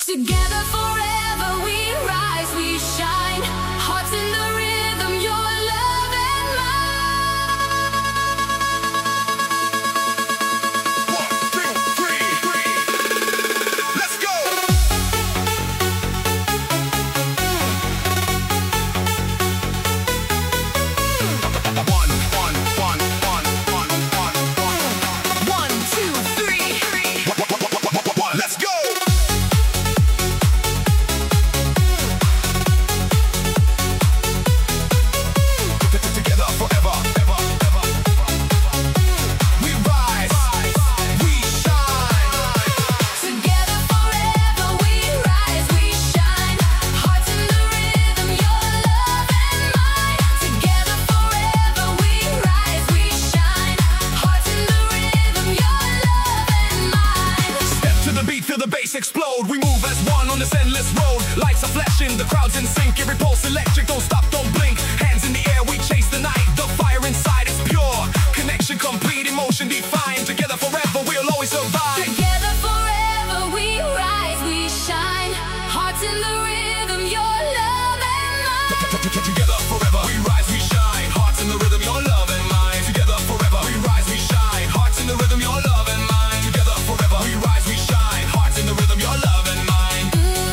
Together forever we rise, we shine. Hearts in the rhythm, your love and One, two, three. Let's go. One, two, three. Let's go. Together forever, ever, ever. We rise, we shine. Together forever we rise, we shine. Hearts in the rhythm, your love and mine. Together forever we rise, we shine. Hearts in the rhythm, your love and mine. Step to the beat, feel the bass explode. We move as one on this endless road. Lights are flashing, the crowd's in sync. Every pulse electric, don't stop, don't blink. Hands in the air, we chase the night. The fire inside is pure. Connection complete, emotion defined. Together forever, we'll always survive. Together forever we rise, we shine. Hearts in the rhythm, your love and mine. Together forever, we rise, we shine. Hearts in the rhythm, your love and mine. Together forever, we rise, we shine. Hearts in the rhythm, your love and mine. Together forever, we rise, we shine. Hearts in the rhythm, your love and mine.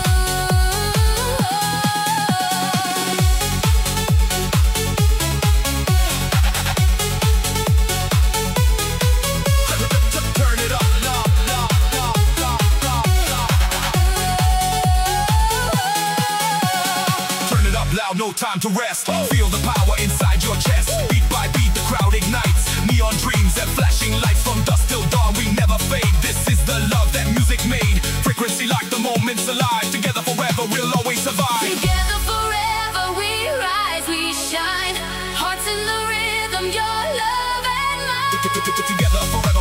Turn it up, love, love, love, love, love, love. Turn it up loud, no time to rest. Feel the power inside your chest. Beat by beat, the crowd ignites. Neon dreams and flashing lights from dusk till dawn. We never fade. This is the love that music made. Frequency like the moments alive. Together forever, we'll always survive. Together forever we rise, we shine. Hearts in the rhythm, your love and mine. Together forever.